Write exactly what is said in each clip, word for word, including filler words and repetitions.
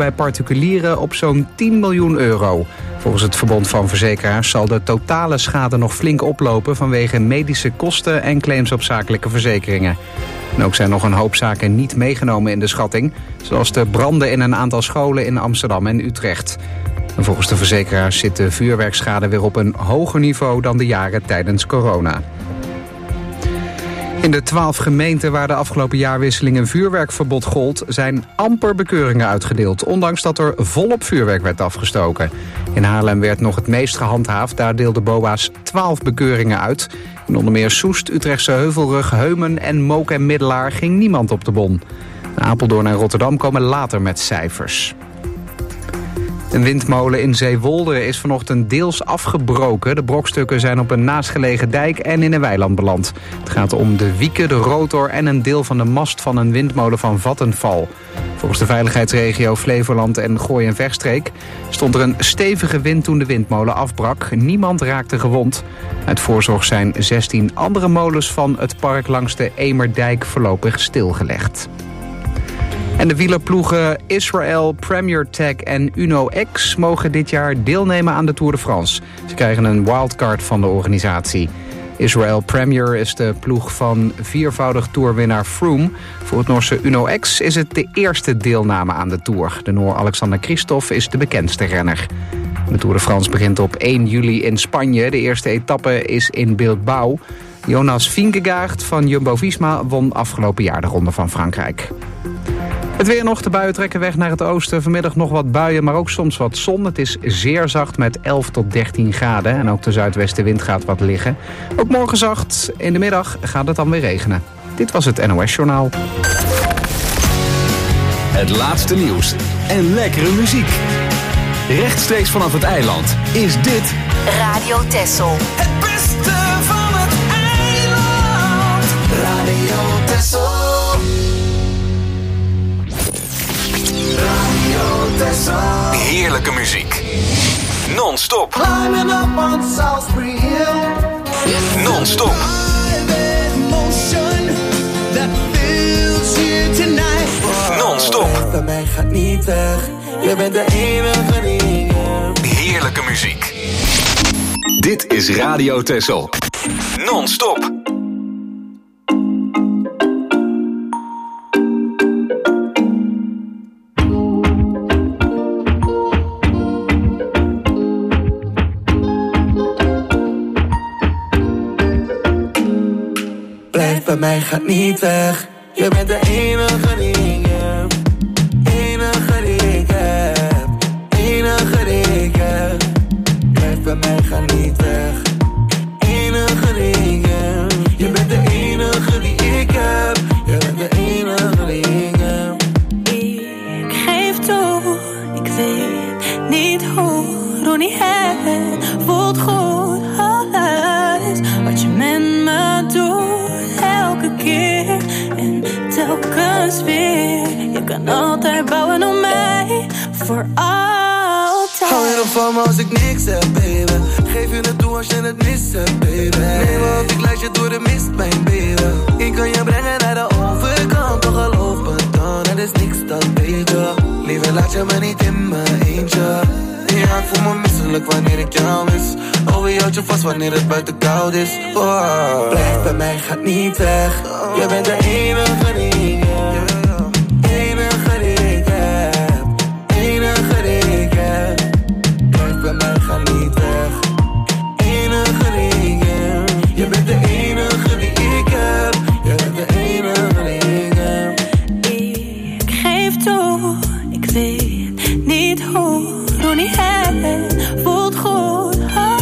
bij particulieren op zo'n tien miljoen euro. Volgens het Verbond van Verzekeraars zal de totale schade nog flink oplopen vanwege medische kosten en claims op zakelijke verzekeringen. En ook zijn nog een hoop zaken niet meegenomen in de schatting, zoals de branden in een aantal scholen in Amsterdam en Utrecht. En volgens de verzekeraars zit de vuurwerkschade weer op een hoger niveau dan de jaren tijdens corona. In de twaalf gemeenten waar de afgelopen jaarwisseling een vuurwerkverbod gold, zijn amper bekeuringen uitgedeeld, ondanks dat er volop vuurwerk werd afgestoken. In Haarlem werd nog het meest gehandhaafd, daar deelden B O A's twaalf bekeuringen uit. In onder meer Soest, Utrechtse Heuvelrug, Heumen en Mook en Middelaar ging niemand op de bon. Apeldoorn en Rotterdam komen later met cijfers. Een windmolen in Zeewolde is vanochtend deels afgebroken. De brokstukken zijn op een naastgelegen dijk en in een weiland beland. Het gaat om de wieken, de rotor en een deel van de mast van een windmolen van Vattenfall. Volgens de veiligheidsregio Flevoland en Gooi- en Vechtstreek stond er een stevige wind toen de windmolen afbrak. Niemand raakte gewond. Uit voorzorg zijn zestien andere molens van het park langs de Emerdijk voorlopig stilgelegd. En de wielerploegen Israel, Premier Tech en Uno X mogen dit jaar deelnemen aan de Tour de France. Ze krijgen een wildcard van de organisatie. Israel Premier is de ploeg van viervoudig toerwinnaar Froome. Voor het Noorse Uno X is het de eerste deelname aan de Tour. De Noor Alexander Kristoff is de bekendste renner. De Tour de France begint op één juli in Spanje. De eerste etappe is in Bilbao. Jonas Vingegaard van Jumbo-Visma won afgelopen jaar de Ronde van Frankrijk. Het weer nog, de buien trekken weg naar het oosten. Vanmiddag nog wat buien, maar ook soms wat zon. Het is zeer zacht met elf tot dertien graden. En ook de zuidwestenwind gaat wat liggen. Ook morgen zacht. In de middag gaat het dan weer regenen. Dit was het N O S-journaal. Het laatste nieuws en lekkere muziek. Rechtstreeks vanaf het eiland is dit Radio Texel. Het beste van het eiland. Radio Texel. heerlijke muziek. Non-stop. Climbing up on Salisbury Hill. Non-stop. Non-stop. Bij mij gaat niet weg. Je bent de enige die. Heerlijke muziek. Dit is Radio Texel. Non-stop. Blijf bij mij, gaat niet weg. Je bent de enige die ik heb. Enige die ik heb. Enige die ik heb. Blijf bij mij, ga niet weg. Enige die ik heb. Je bent de enige die ik heb. Je bent de enige die ik heb. Ik geef toe, ik weet niet hoe. Doe niet het, voelt goed. Alles wat je met me doet, elke keer en telkens weer. Je kan altijd bouwen op mij, voor altijd. Hou je nog van me als ik niks heb, baby? Geef je het toe als je het mis hebt, baby. Nee, maar of ik leid je door de mist, mijn baby. Ik kan je brengen naar de overkant, toch geloof me dan, er is niks dan beter. Liever laat je me niet in mijn eentje. Ja, ik voel me misselijk wanneer ik jou mis. Oh, je houdt je vast wanneer het buiten koud is. Oh. Blijf bij mij, gaat niet weg. Je bent de enige die ik heb. Enige die ik heb. Enige die ik heb. Blijf bij mij, ga niet weg. Enige die ik heb. Je bent de enige die ik heb. Je bent de enige die ik heb. Ik geef toe, ik weet niet hoe. Doe niet het, voelt goed.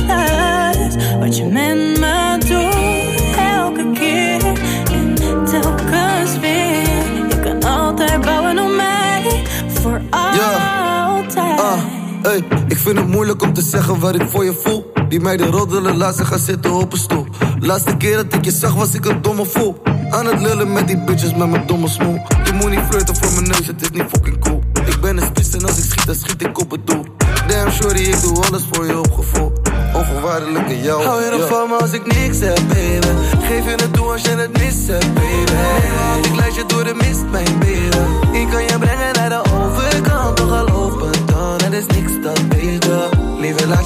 Alles wat je met me doet, elke keer en telkens weer. Je kan altijd bouwen op mij, voor altijd. Yeah. Uh, hey, ik vind het moeilijk om te zeggen wat ik voor je voel. Die meiden roddelen, laat ze gaan zitten op een stoel. Laatste keer dat ik je zag was ik een domme fool. Aan het lullen met die bitches met mijn domme smoel. Je moet niet flirten voor mijn neus, het is niet fucking cool. Ik ben een spits en als ik schiet, dan schiet ik op het doel. Damn shorty, ik doe alles voor je op gevoel. Onvoorwaardelijk in jou. Hou je nog van me als ik niks heb, baby? Geef je het toe als je het mis hebt, baby. Nee, want ik leid je door de mist, mijn baby. Ik kan je brengen naar de overkant, toch al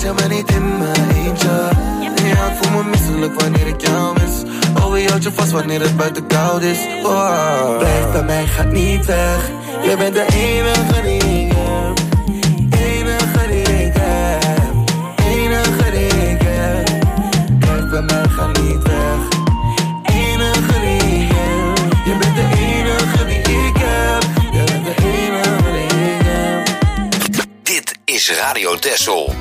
je me niet in mijn eentje. Ja, ik voel me misselijk wanneer ik jou mis. Oh, wie houdt je vast wanneer het buiten koud is. Oh. Blijf bij mij, gaat niet weg. Je bent de enige die ik heb. Enige die ik heb. Enige die ik heb. Blijf bij mij, ga niet weg. Enige die ik heb. Je bent de enige die ik heb. Je bent de enige die ik heb. Dit is Radio Texel.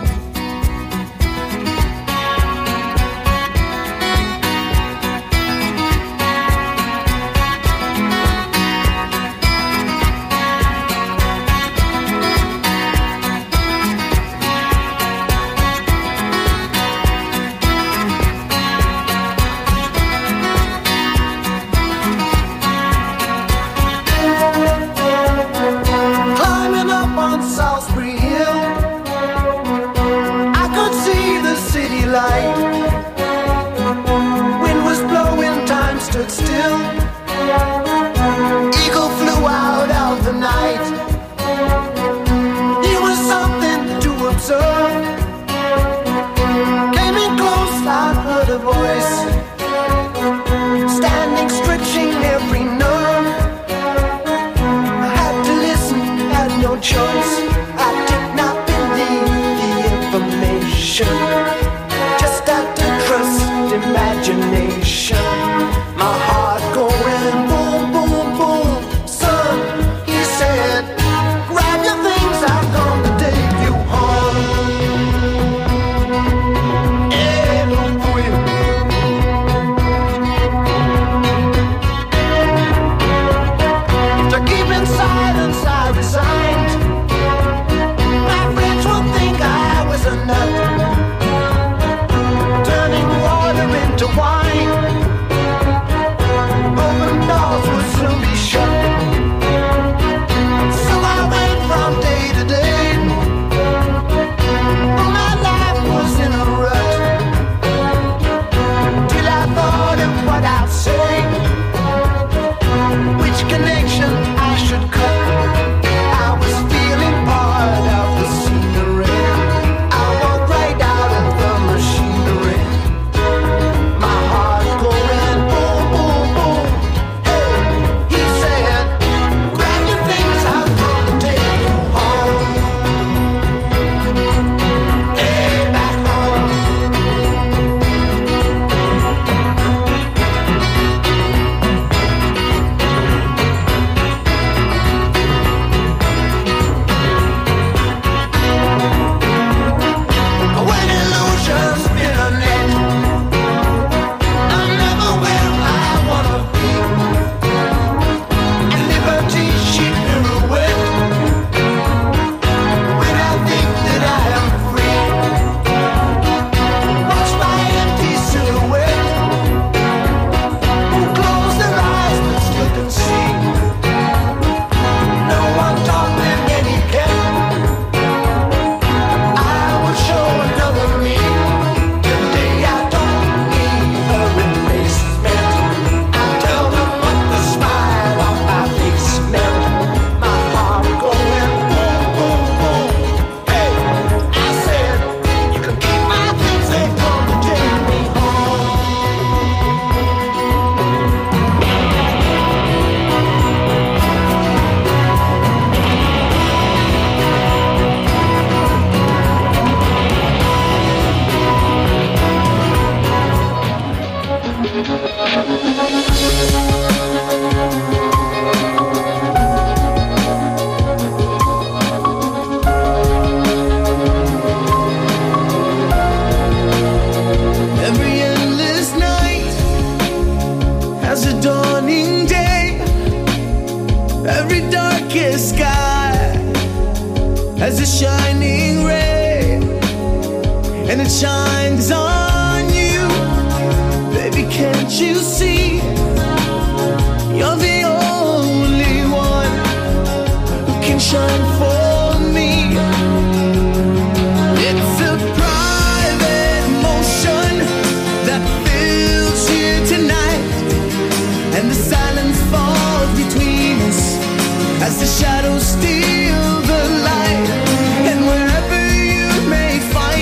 As the shadows steal the light, and wherever you may find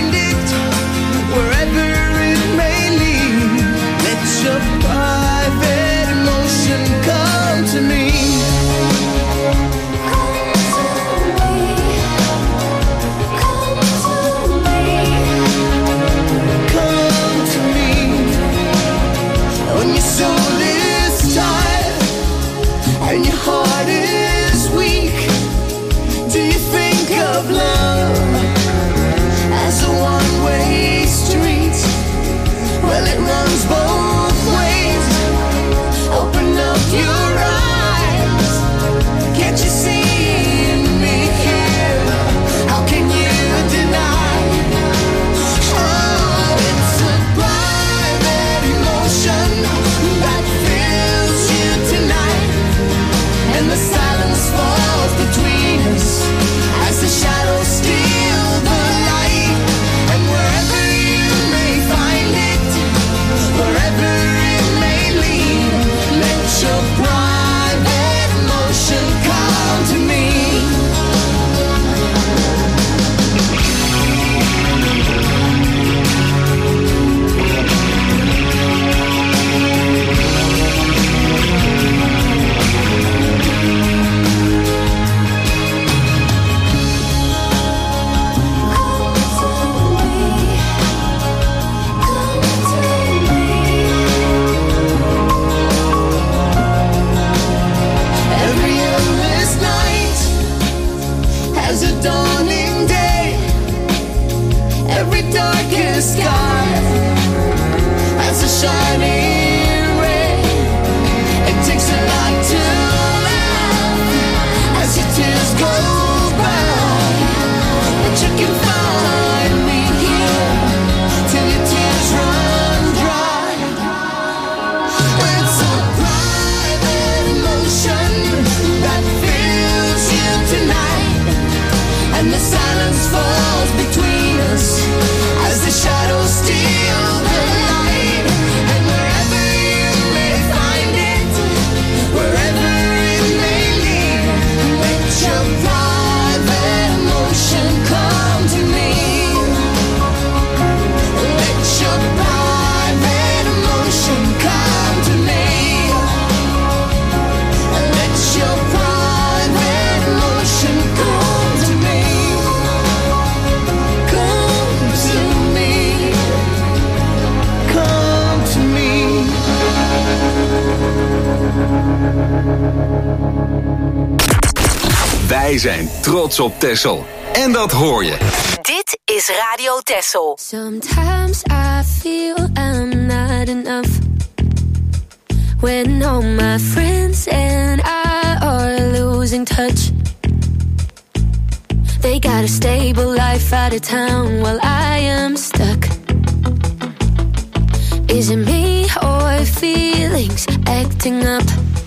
as a dawning day. Every darkest sky as a shining ray. It takes a lot to laugh as your tears go by, but you can find me here till your tears run dry. It's a private emotion that fills you tonight, and the silence falls between us as the shadows steal the light. And wherever you may find it, wherever it may lead, let your private emotion come to me. Let your private emotion come to me. Let your private emotion come to me. Come to me. Come to me. Wij zijn trots op Texel. En dat hoor je. Dit is Radio Texel. Sometimes I feel I'm not enough when all my friends and I are losing touch. They got a stable life out of town while I am stuck. Is it me or feelings acting up?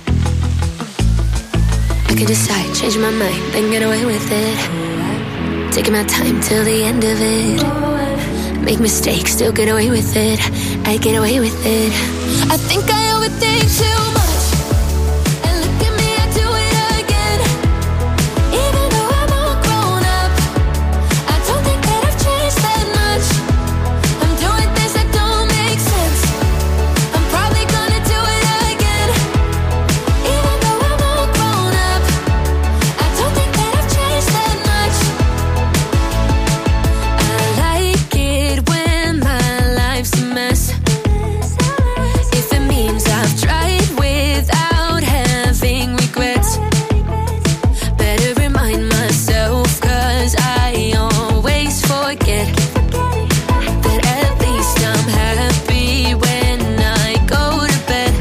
I can decide, change my mind, then get away with it. Taking my time till the end of it. Make mistakes, still get away with it. I get away with it. I think I overthink too much. And look at me, I do it again. Even though I'm all grown up, I don't think that I've changed that much. I'm doing things that don't make sense. I'm probably gonna do it again. Even though I'm all grown up, I don't think that I've changed that much. I like it when my life's a mess. If it means I've tried without having regrets, better remind myself, cause I always forget that at least I'm happy when I go to bed.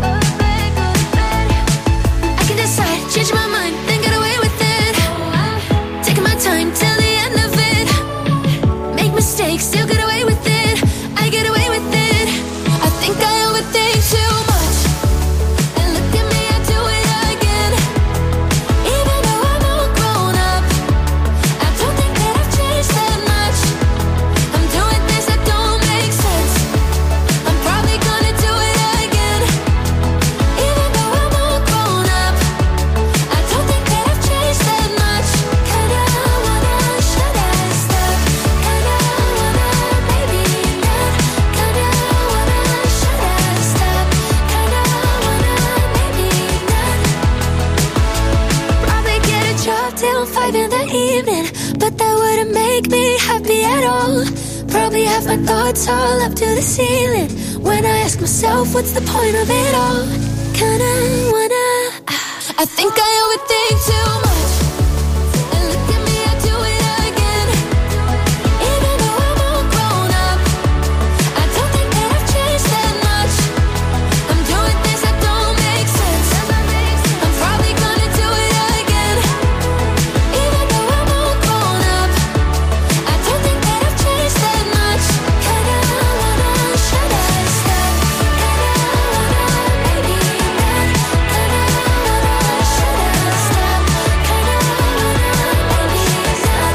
I can decide, change my mind, then get away with it. Taking my time till the end of it. Make mistakes, still get away with it. I get away with it. I think I overthink too much. And look at me, I do it again. Even though I'm all grown up, I don't think that I've changed that much. I'm doing things that don't make sense. I'm probably gonna do it again. Even though I'm all grown up, I don't think that I've changed that much. Kinda wanna, should I stop? Kinda wanna, maybe not. Kinda wanna, should I stop? Kinda wanna, maybe not. Probably get a job till five in the evening, but that wouldn't make me happy at all. Probably have my thoughts all up to the ceiling when I ask myself, what's the point of it all? Kinda wanna, I think I overthink too much. And look at me, I do it again. Even though I'm all grown up, I don't think that I've changed that much. I'm doing things that don't make sense. I'm probably gonna do it again. Even though I'm all grown up, I don't think that I've changed that much. Kinda wanna, should I stop? Kinda wanna, maybe not. Kinda wanna, should I stop? Kinda wanna, maybe not.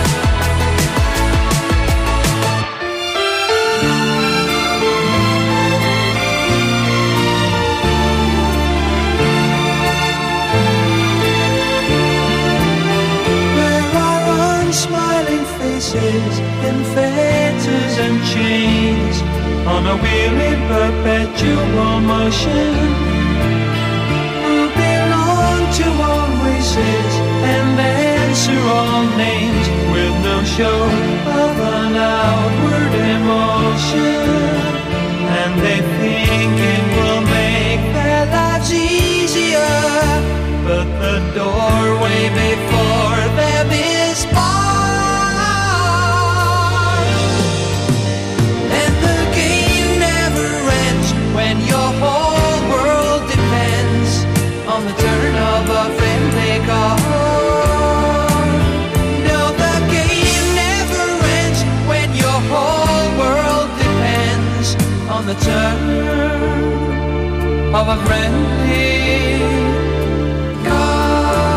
There are unsmiling faces in fetters and chains, on a wheel in perpetual motion, who belong to all races and answer all names with no show of an outward emotion. And they think it will make their lives easier, but the doorway before them is barred. of a friendly car.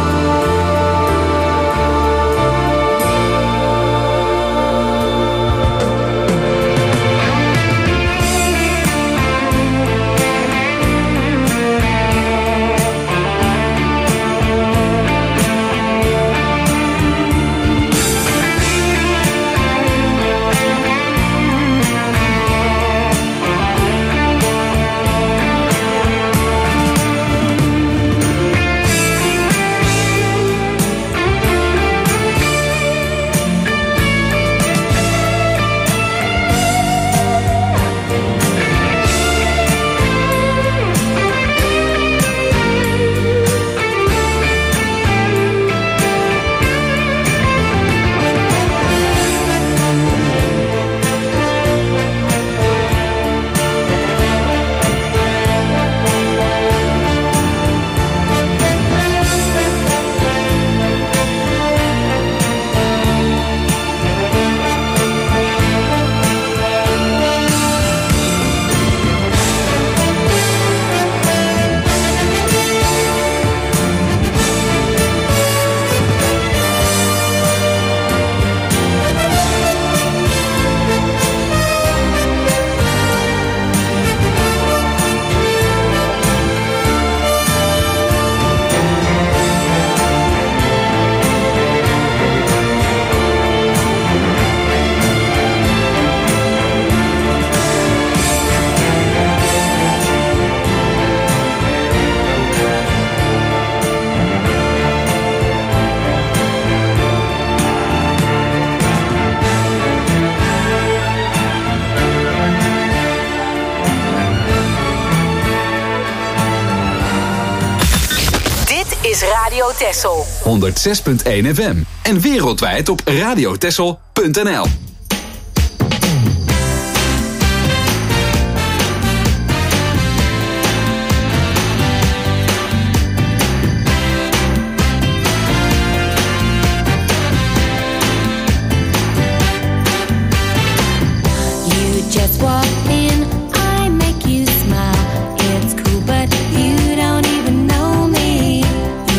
Radio Texel. honderdzes punt één F M. En wereldwijd op radiotexel punt n l.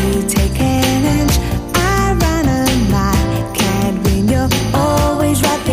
Right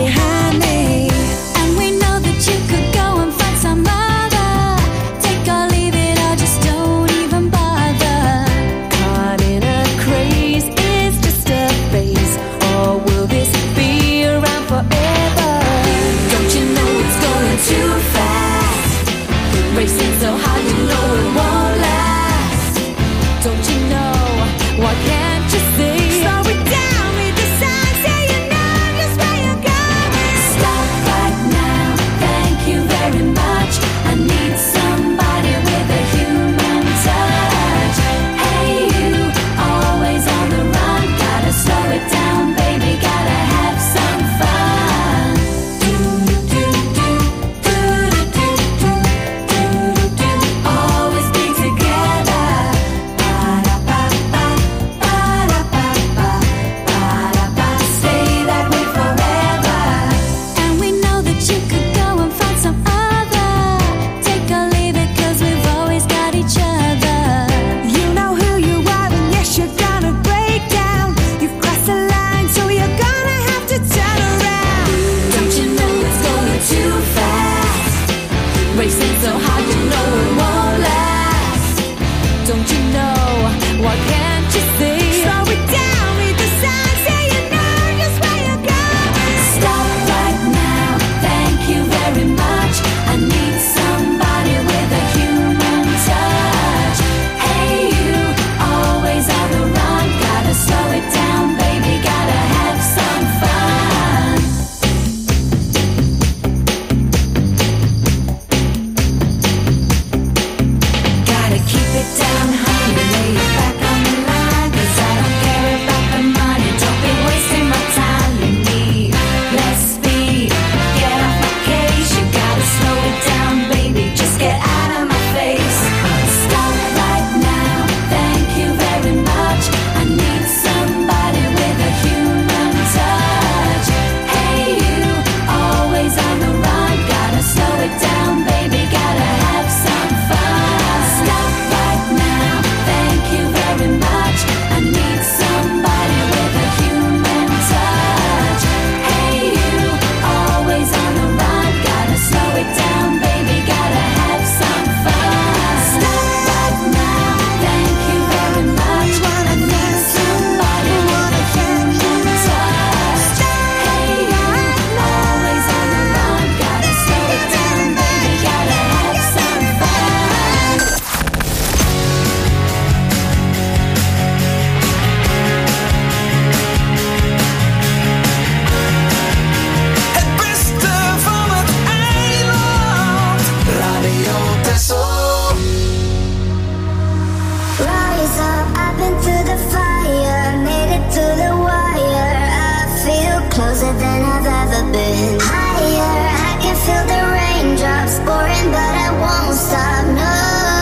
closer than I've ever been. Higher, I can feel the raindrops pouring, but I won't stop, no.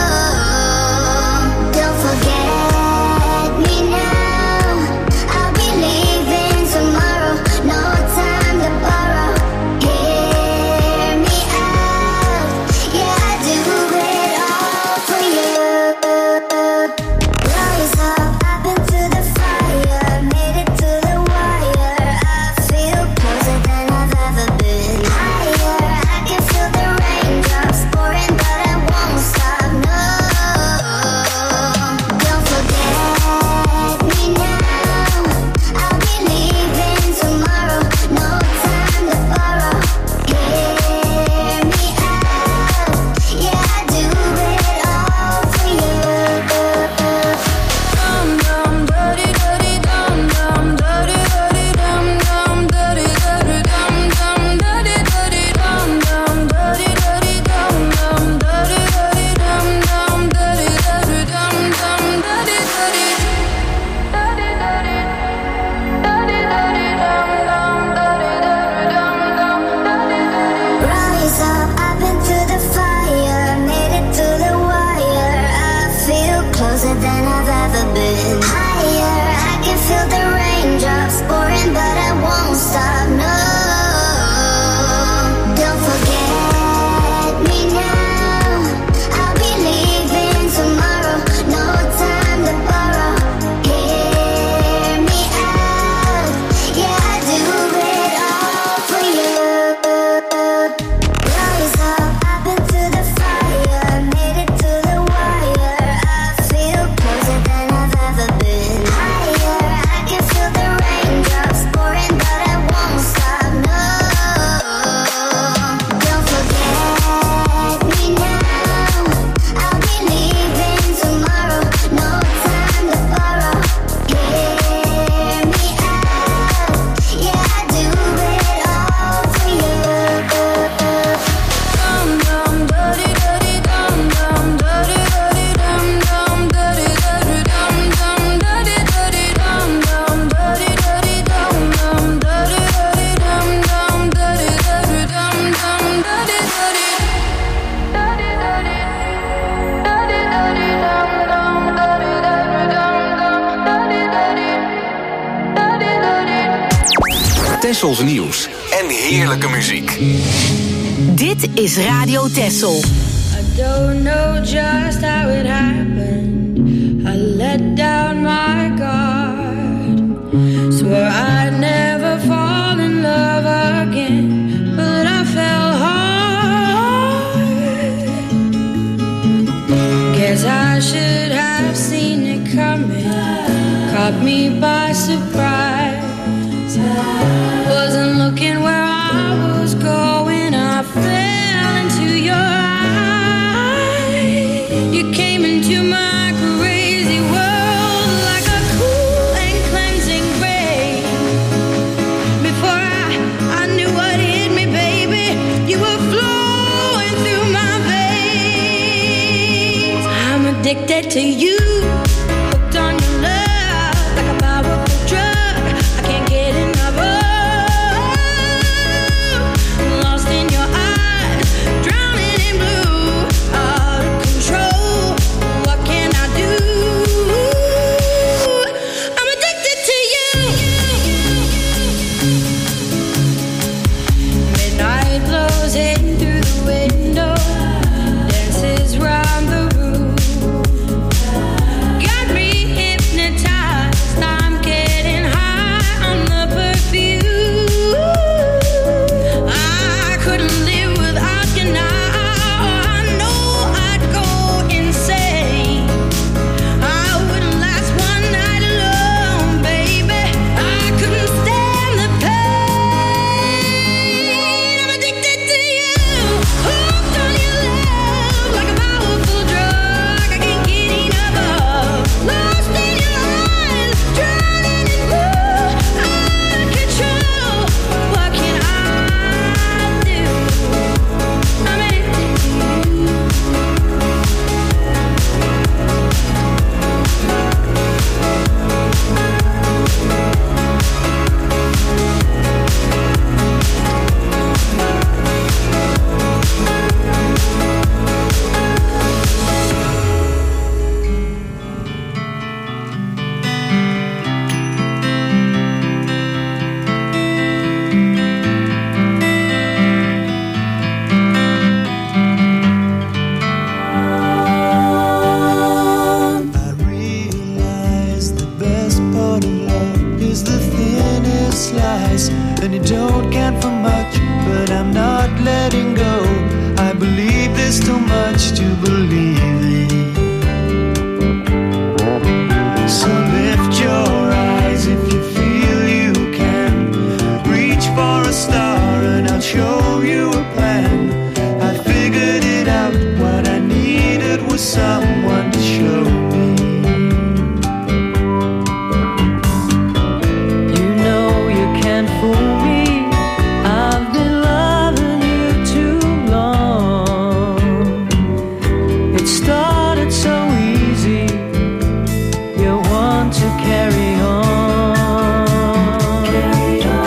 Don't forget me now, I'll be leaving tomorrow, no time to borrow. Hear me out, yeah, I do it all for you. Rise up, I've been to the fire, made it to the wire. I feel closer than I've ever been. Higher, I can feel the raindrops pouring, but I won't stop, no. Don't forget me now, I'll be leaving tomorrow, no time to borrow. Hear me out, yeah, I do it all for you. Dum dum dirty dirty dum dum dirty dirty dum dum dirty dirty dum dum dirty dirty dum dum dirty dirty dum dum dirty dirty dum dum dirty dirty dum dum dirty dirty dirty dirty dirty dum dum dirty dirty dum dum dirty dirty. Rise up, I've been to the fire, made it to the wire. I feel closer than I've ever been. Higher, I can feel the raindrops pouring, but I won't stop, no. Don't forget me now, I'll be leaving tomorrow, no time to borrow. Hear me out, yeah, I do it all for you. Rise up, I've been to the fire, made it to the wire. I feel closer than I've ever been. Higher, I can feel the raindrops pouring, but I won't stop, no. Don't forget me now, I'll be leaving tomorrow, no time to borrow. Hear me out, yeah, I do it all for you. Dum dum dirty dirty dum dum dirty dirty dum dum dirty dirty dum dum dirty dirty dum dum dirty dirty dum dum dirty dirty dum dum dirty dirty dum dum dirty dirty dirty dirty dirty dirty dum dum dirty dirty dum dum dirty dirty dirty. Tessels nieuws en heerlijke muziek. Dit is Radio Tessel. I don't know just how it happened. I let down my guard. Swore I'd never fall in love again, but I fell hard. Guess I should have seen it coming. Caught me by surprise. Wasn't looking where I was going. I fell into your eyes. You came into my crazy world like a cool and cleansing rain. Before I, I knew what hit me, baby, you were flowing through my veins. I'm addicted to you, hooked on your love like a powerful drug. I can't get enough of. Lost in your eyes, drowning in blue, out of control. What can I do? I'm addicted to you. Midnight blows in through the window, dances round the room. eyes, and you don't count for much, but I'm not letting go. I believe there's still much to believe in. So lift your eyes if you feel you can. Reach for a star and I'll show you a plan. I figured it out, what I needed was someone to show me. You know you can't fool me, I've been loving you too long. It started so easy, you want to carry on. Carry on.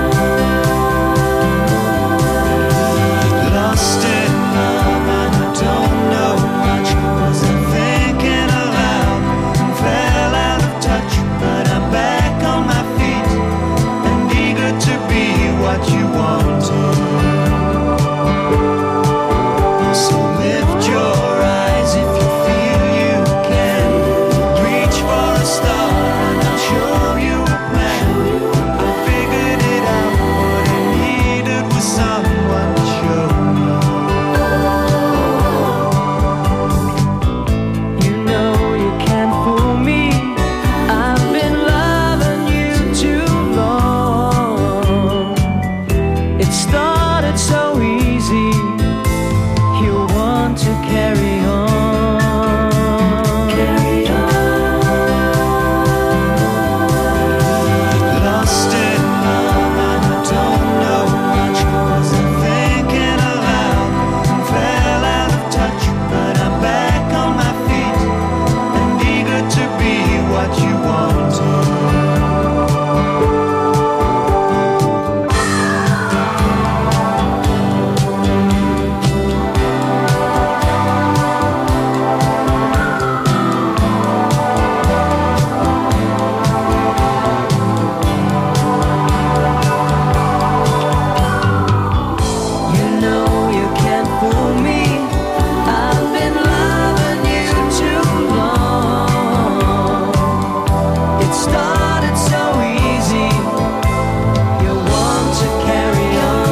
Lost in love and I don't know much. Wasn't thinking aloud and fell out of touch, but I'm back on my feet and eager to be what you wanted. So lift your eyes if you feel you can. Reach for a star and I'll show you a plan. I figured it out, what I needed was someone to show me. You know you can't fool me, I've been loving you too long. It started so easy, you want to carry on. Carry on. Lost in love and I don't know much. Wasn't thinking aloud and fell out of touch, but I'm back on my feet and eager to be what you wanted. You know you can't fool me, I've been loving you too long. It started so easy, you want to carry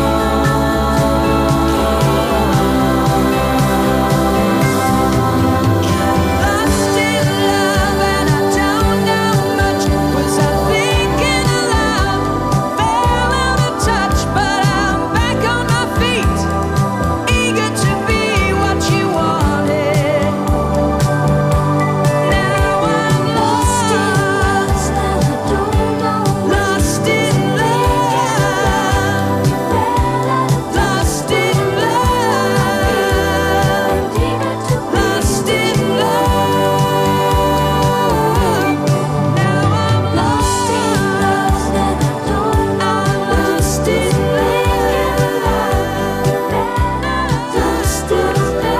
on. Lost in love and I don't know much. Was I thinking aloud? Fell out of touch, but I'm back on my feet, eager to be what you wanted. Now I'm lost in love, lost in love, lost in love, lost in love. Now I'm lost in love, I'm lost in love, lost in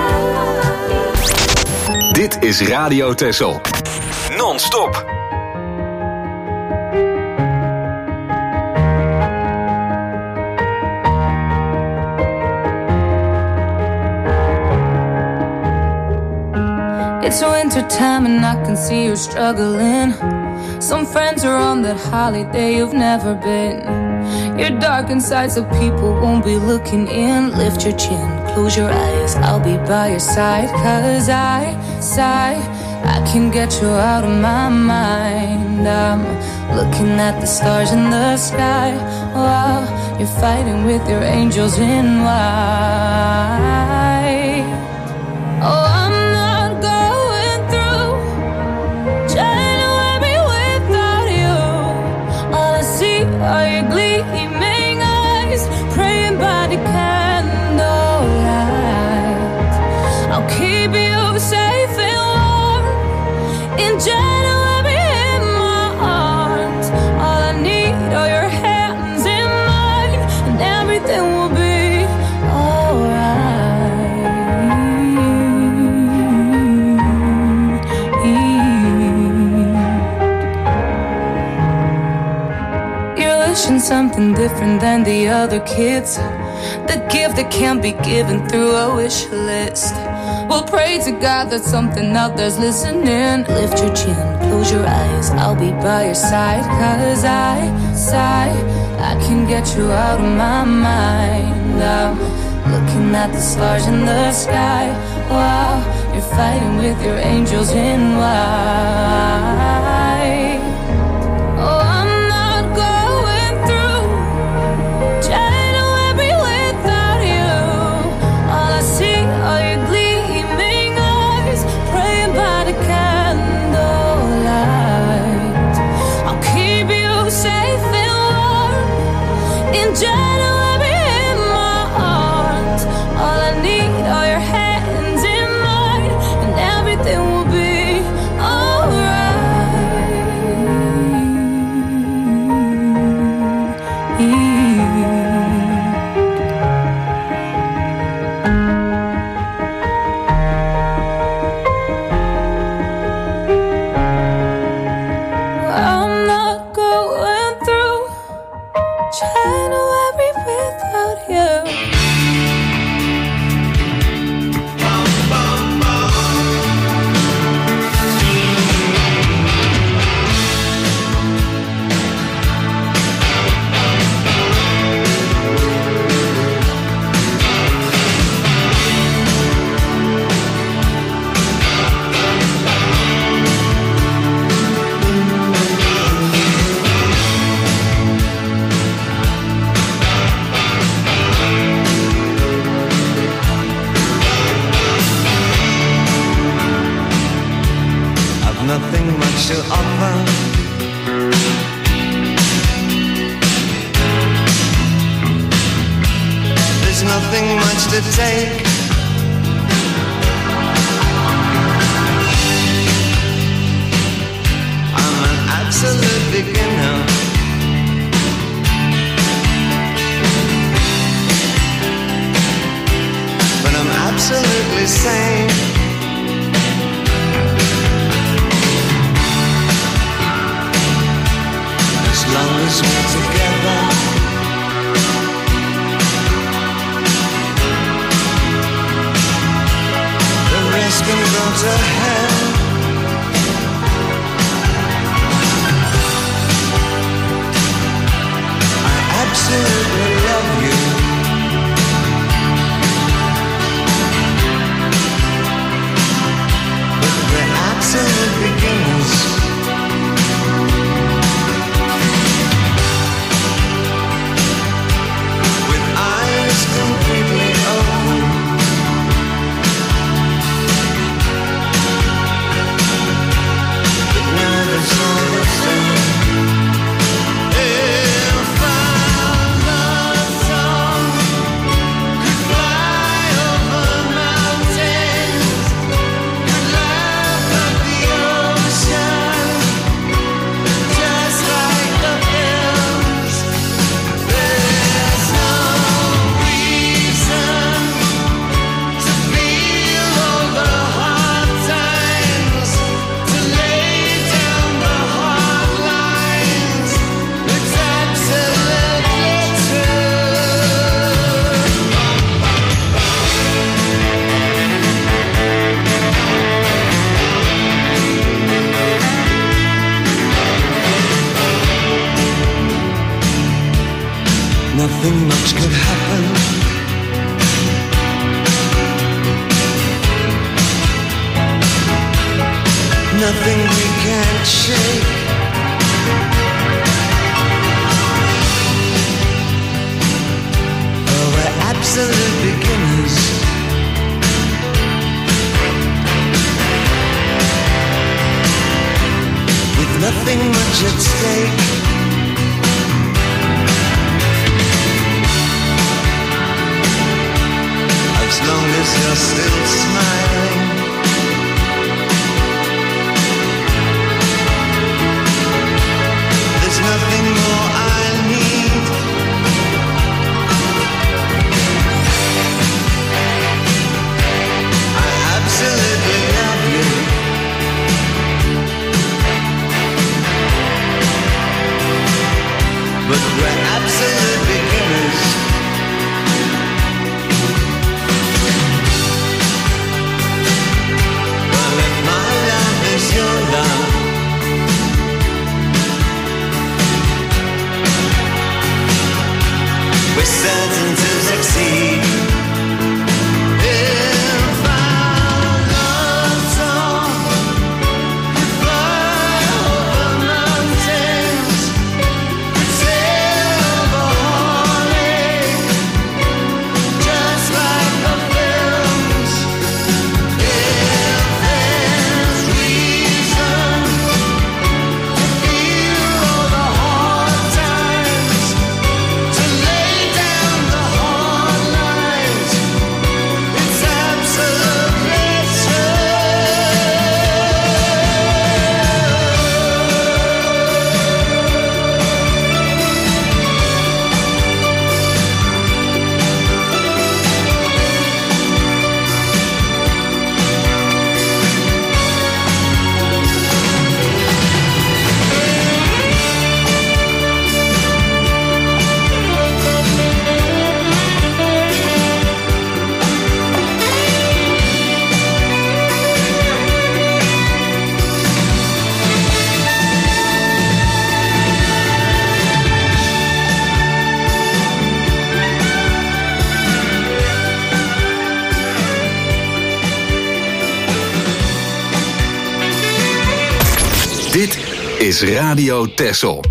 love. Dit is Radio Texel. Non-stop. It's winter time and I can see you're struggling. Some friends are on that holiday you've never been. You're dark inside so people won't be looking in. Lift your chin, close your eyes, I'll be by your side. Cause I sigh, I can get you out of my mind. I'm looking at the stars in the sky while you're fighting with your angels in white. Oh, I'm not going through January without you. All I see are your gleaming eyes, praying by the candlelight. I'll keep you safe and warm in January in my arms. All I need are your hands in mine, and everything will be alright. You're wishing something different than the other kids. The gift that can't be given through a wish list. We'll pray to God that something out there's listening. Lift your chin, close your eyes, I'll be by your side. Cause I sigh, I can't get you out of my mind. I'm looking at the stars in the sky. Wow, you're fighting with your angels in white. Oh, I'm not going through January without you. All I see are your gleaming eyes, praying by the candlelight. I'll keep you safe and warm in January in my arms. All I need are your hands in mine, and everything will be nothing much to offer. There's nothing much to take. I'm an absolute beginner. But I'm absolutely sane. As long as we're together, the rest can go to hell. I absolutely love you. But we're absolute beginners. Completely open, but now there's all the same. If our love song could fly over mountains, could laugh at the ocean, just like the hills, there's no nothing much could happen. Nothing we can't shake. Oh, we're absolute beginners. With nothing much at stake. As long as you're still smiling, there's nothing more I need. I absolutely love you. But we're absolute beginners. we're certain to succeed. If our love song could fly over mountains, sail over heartache, just like the films. If there's reason to feel all the hard times, to lay down the hard lines, it's absolute pleasure. Dit is Radio Texel.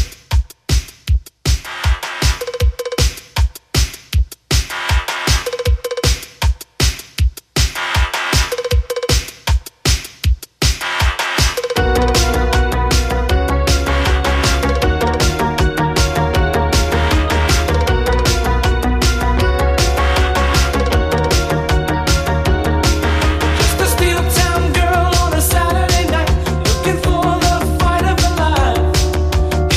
Just a steel town girl on a Saturday night, looking for the fight of her life.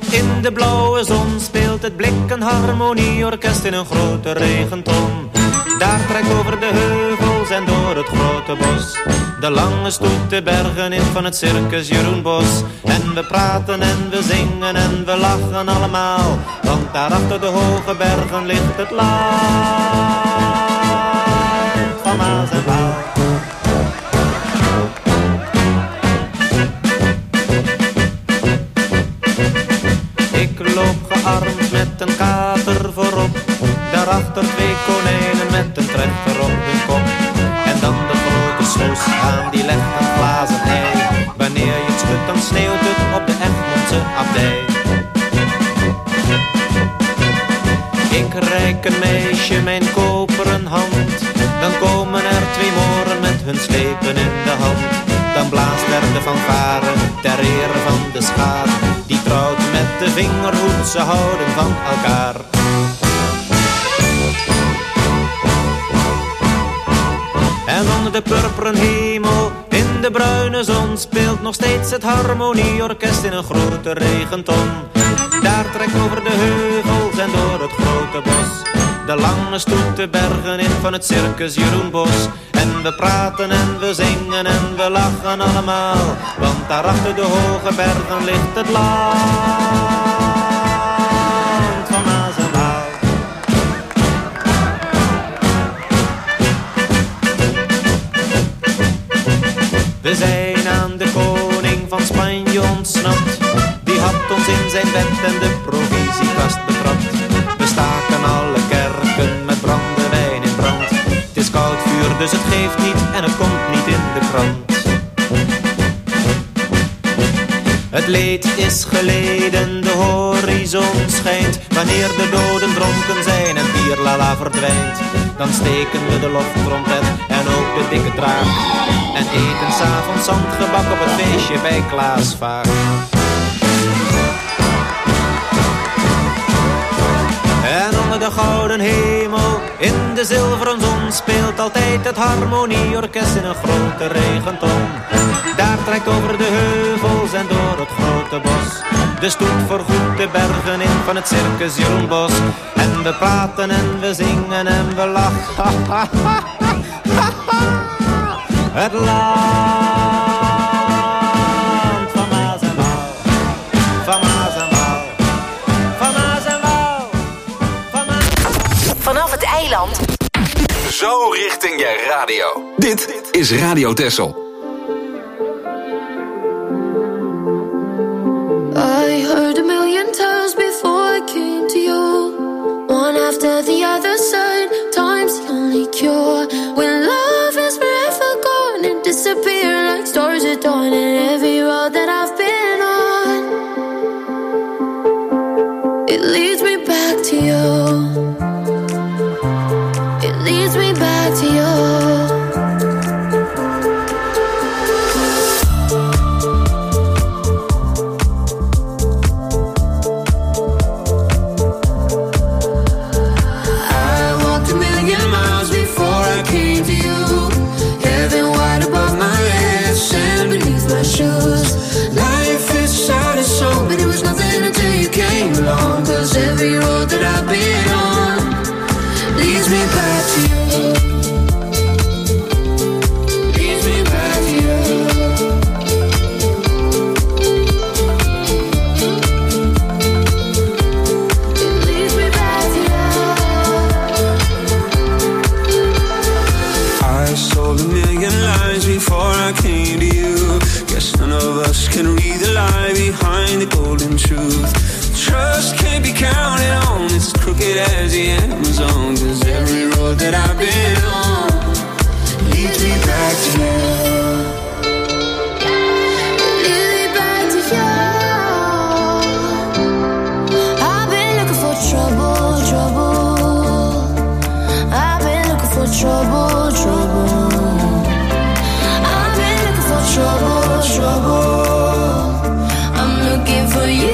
In de blauwe zon speelt het blik een harmonieorkest in een grote regenton. Daar trekt over de heuvels en door het grote bos de lange stoet de bergen in van het circus Jeroen Bos. En we praten en we zingen en we lachen allemaal, want daar achter de hoge bergen ligt het land van Maas en Waal. Ik loop gearmd met een kater voorop, daarachter twee konijnen met een trechter op hun kop. En dan de grote snoes aan die legt een glazen ei. Wanneer je het schudt dan sneeuwt het op de Egmondse abdij. Ik reik een meisje mijn koperen hand, dan komen er twee moren met hun slepen in de hand. Dan blaast er de fanfare ter ere van de schaar, die trouwt met de vingerhoed, ze houden van elkaar. En onder de purperen hemel, in de bruine zon, speelt nog steeds het harmonieorkest in een grote regenton. Daar trekt over de heuvels en door het grote bos de lange stoet de bergen in van het circus Jeroen Bos. En we praten en we zingen en we lachen allemaal, want daar achter de hoge bergen ligt het land van Maas en Waal. We zijn aan de koning van Spanje ontsnapt, die had ons in zijn bed en de provisiekast betrapt. We staken alle kerken met brandewijn in brand. Het is koud vuur, dus het geeft niet en het komt niet in de krant. Het leed is geleden, de horizon schijnt. Wanneer de doden dronken zijn en bierlala verdwijnt, dan steken we de loftrompet en ook de dikke draak en eten 's avonds zandgebak op het feestje bij Klaas Vaak. En onder de gouden hemel, in de zilveren zon, speelt altijd het harmonieorkest in een grote regenton. Daar trekt over de heuvels en door het grote bos de stoet voorgoed de bergen in van het circus Jeroen Bos. En we praten en we zingen en we lachen. Het land van Maas en Waal, van Maas en Waal, van Maas en Waal, van Maas en Waal. Vanaf het eiland. Zo richting je radio. Dit is Radio Texel. I heard a million times before I came to you. One after the other side, time's the only cure. When love is forever gone and disappear like stars at dawn. And every road that I've been on, it leads me back to you. It leads me back to you. Every road that I've been on leads me back to you. Leads me back to you. It leads me back to you. I sold a million lies before I came to you. Guess none of us can read the lie behind the golden truth. Trust can't be counted on, it's as crooked as the Amazon. Cause every road that I've been on leads me back to you. Leads me back to you. I've been looking for trouble, trouble. I've been looking for trouble, trouble. I've been looking for trouble, trouble. I'm looking for you.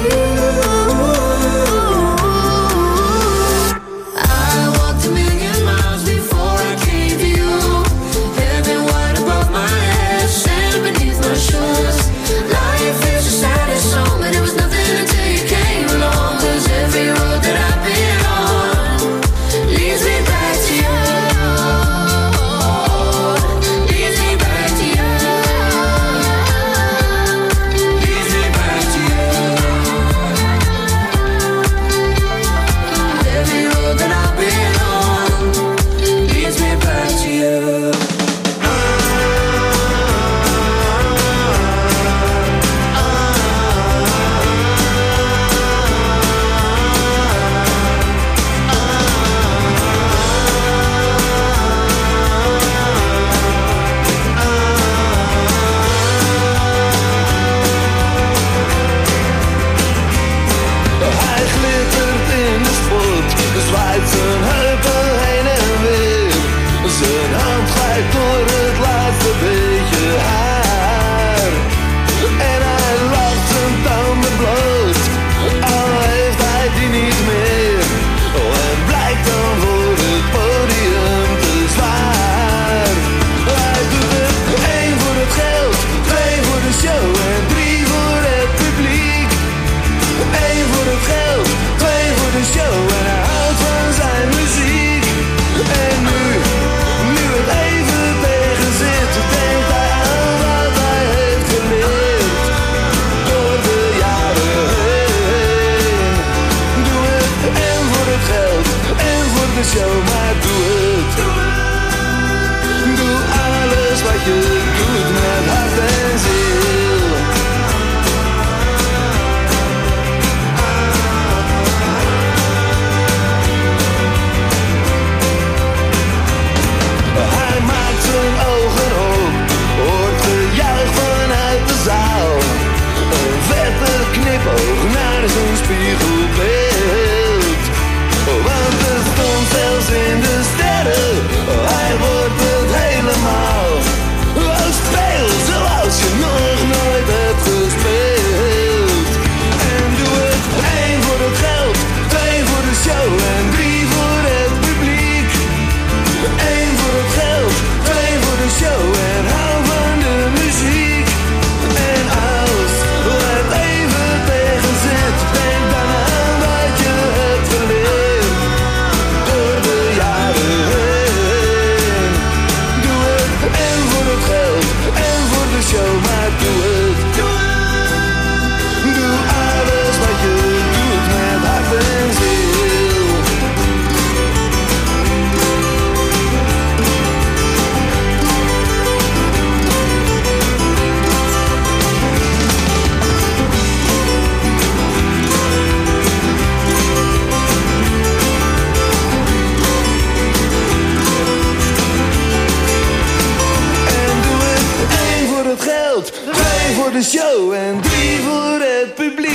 glittert in de spot. Zwaait zijn heupen heen en weer. Zijn hand glijdt door het laatste beetje haar. En hij lacht zijn tanden bloot, al heeft hij die niet meer. Oh, en blijkt dan voor het podium te zwaar. Hij doet het één voor het geld, twee voor de show en drie voor het publiek. Eén voor het geld, twee voor de show en hij houdt van zijn muziek. En nu, nu het even tegen zit, denkt hij aan wat hij heeft geleerd. Door de jaren heen. Doe het en voor het geld en voor de show, maar doe het. Doe alles wat je doet met hart en ziel. Hij maakt zijn ogen op, hoort gejuich vanuit de zaal. Een vette knipoog naar zijn spiegelbeeld. Want het stond zelfs in de sterren, hij wordt het helemaal. Oh, speel zoals je nog nooit hebt gespeeld. En doe het één voor het geld, twee voor de show en drie voor het publiek. Eén voor het geld, twee voor de show en hou van de muziek. En als het even tegen zit, denk dan aan wat je hebt geleerd. Door de jaren heen. Doe het en voor het geld en voor de show, maar doe het. Doe alles wat je doet met hart en ziel. En doe het één voor het geld, twee voor de show en drie voor het publiek.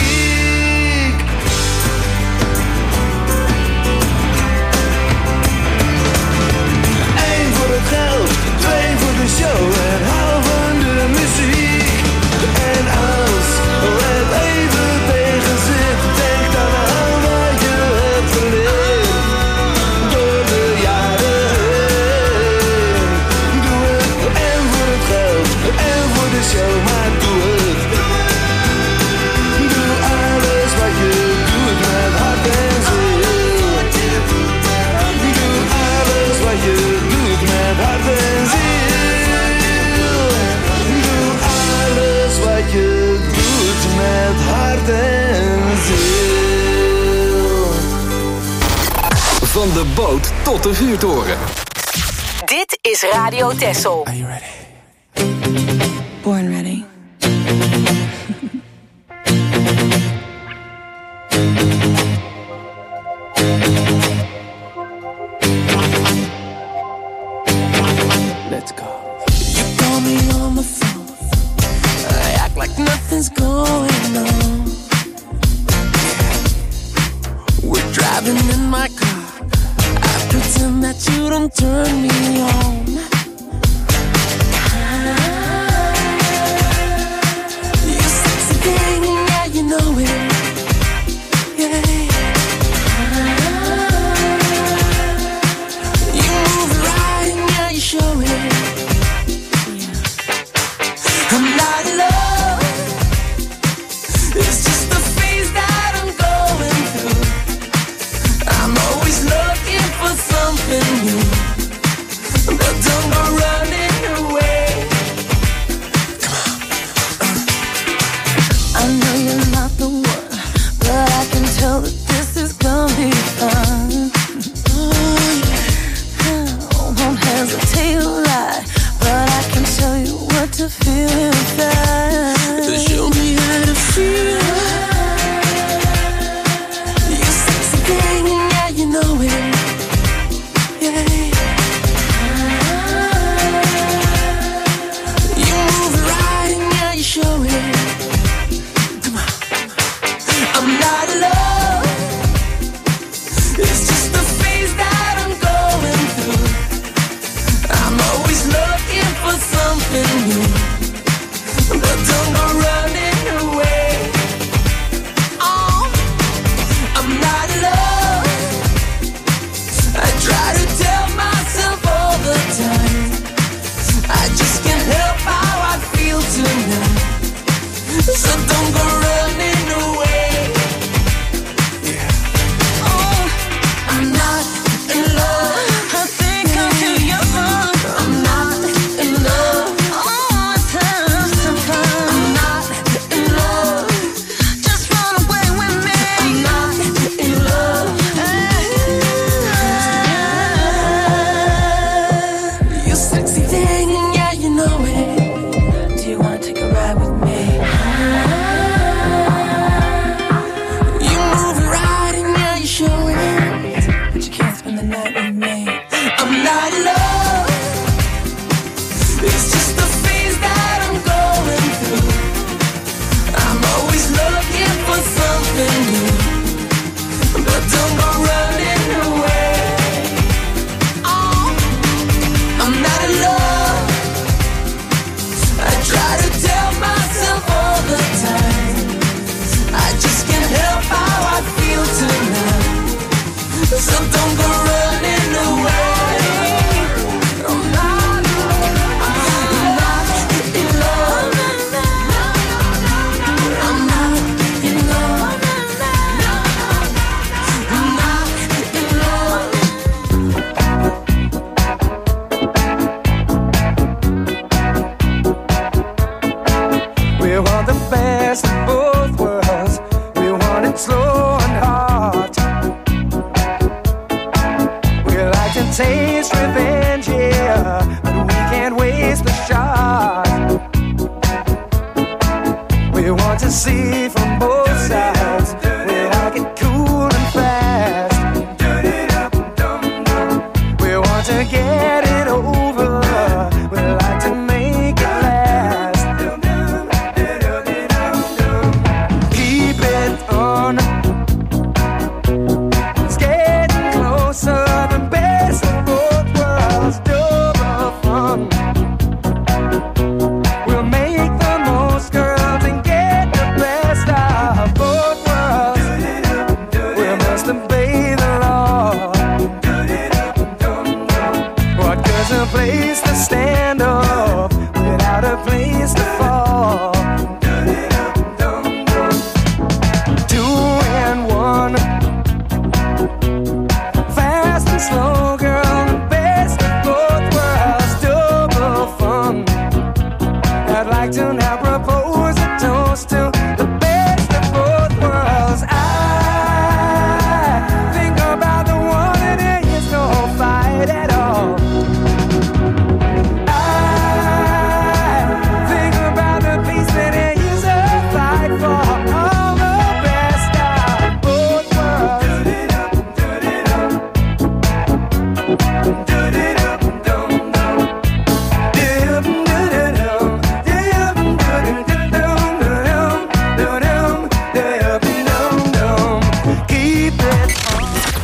Eén voor het geld, twee voor de show en hou van de muziek. En als het even tegen zit, denk dan aan wat je hebt geleerd. Door de jaren heen. Doe het en voor het geld en voor de show, maar doe het. Doe alles wat je doet met hart en ziel. Doe alles wat je doet met hart en ziel. Doe alles wat je doet met hart en ziel. Van de boot tot de vuurtoren. Dit is Radio Texel. Are you ready? Born ready. Let's go. You call me on the phone, I act like nothing's going on. We're driving in my car, I pretend that you don't turn me on. You sexy thing, yeah, you know it. Yeah. You move right, yeah, you show it. I'm not in love, it's just the phase that I'm going through. I'm always looking for something new, but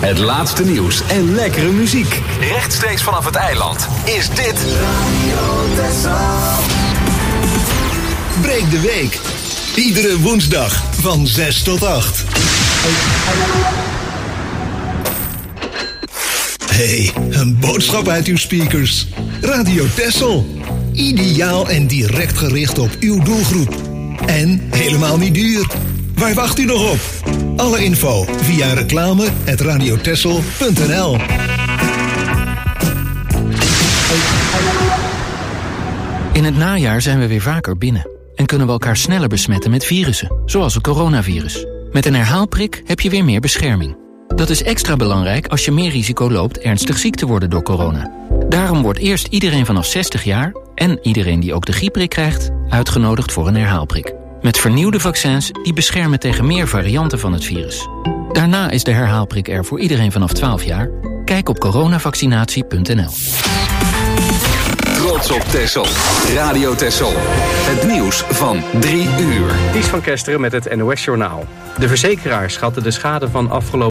Het laatste nieuws en lekkere muziek. Rechtstreeks vanaf het eiland is dit Radio Texel. Breek de week. Iedere woensdag van zes tot acht. Hey, een boodschap uit uw speakers. Radio Texel. Ideaal en direct gericht op uw doelgroep. En helemaal niet duur. Waar wacht u nog op? Alle info via reclame at radiotessel punt n l. In het najaar zijn we weer vaker binnen. En kunnen we elkaar sneller besmetten met virussen, zoals het coronavirus. Met een herhaalprik heb je weer meer bescherming. Dat is extra belangrijk als je meer risico loopt ernstig ziek te worden door corona. Daarom wordt eerst iedereen vanaf zestig jaar... en iedereen die ook de griepprik krijgt, uitgenodigd voor een herhaalprik. Met vernieuwde vaccins die beschermen tegen meer varianten van het virus. Daarna is de herhaalprik er voor iedereen vanaf twaalf jaar. Kijk op coronavaccinatie punt n l. Trots op Texel. Radio Texel. Het nieuws van drie uur. Ties van Kesteren met het N O S Journaal. De verzekeraars schatten de schade van afgelopen